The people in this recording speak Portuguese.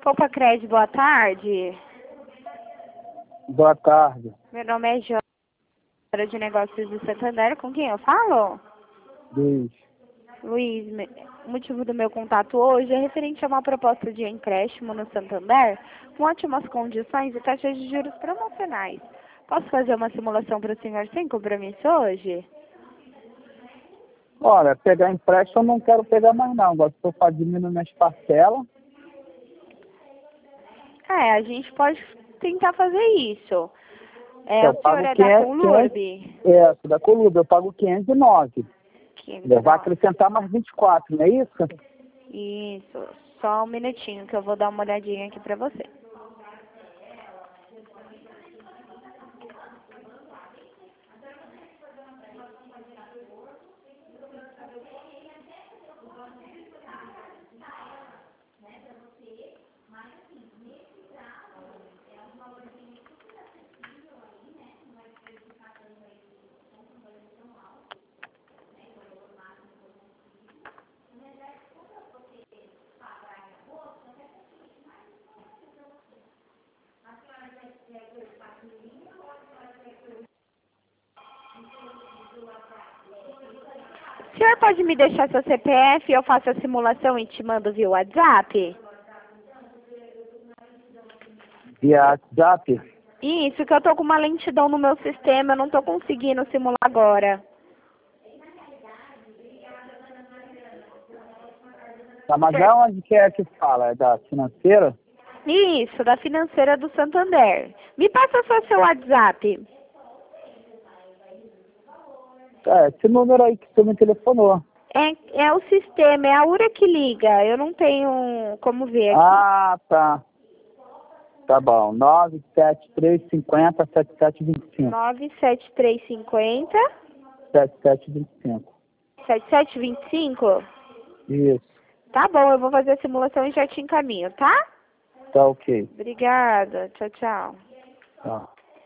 Poupa Crédito, boa tarde. Boa tarde. Meu nome é Jônia, de Negócios do Santander. Com quem eu falo? Luiz. Luiz, o motivo do meu contato hoje é referente a uma proposta de empréstimo no Santander com ótimas condições e taxas de juros promocionais. Posso fazer uma simulação para o senhor sem compromisso hoje? Olha, pegar empréstimo eu não quero pegar mais não. Agora, se for para diminuir minhas parcelas, A gente pode tentar fazer isso. eu O senhor pago é da 500, Colurb? sou da Colube, eu pago 509. Vai acrescentar mais 24, não é isso? Isso. Só um minutinho que eu vou dar uma olhadinha aqui para você. O senhor pode me deixar seu CPF, eu faço a simulação e te mando via WhatsApp? Via WhatsApp? Isso, que eu tô com uma lentidão no meu sistema, eu não tô conseguindo simular agora. Tá, mas é onde que é que fala? É da financeira? Isso, da financeira do Santander. Me passa só seu WhatsApp. Esse número aí que você me telefonou. É o sistema, é a URA que liga, eu não tenho como ver aqui. Ah, tá. Tá bom. 97350-7725. 97350 7725. 7725? Isso. Tá bom, eu vou fazer a simulação e já te encaminho, tá? Tá ok. Obrigada, tchau, tchau. Tá.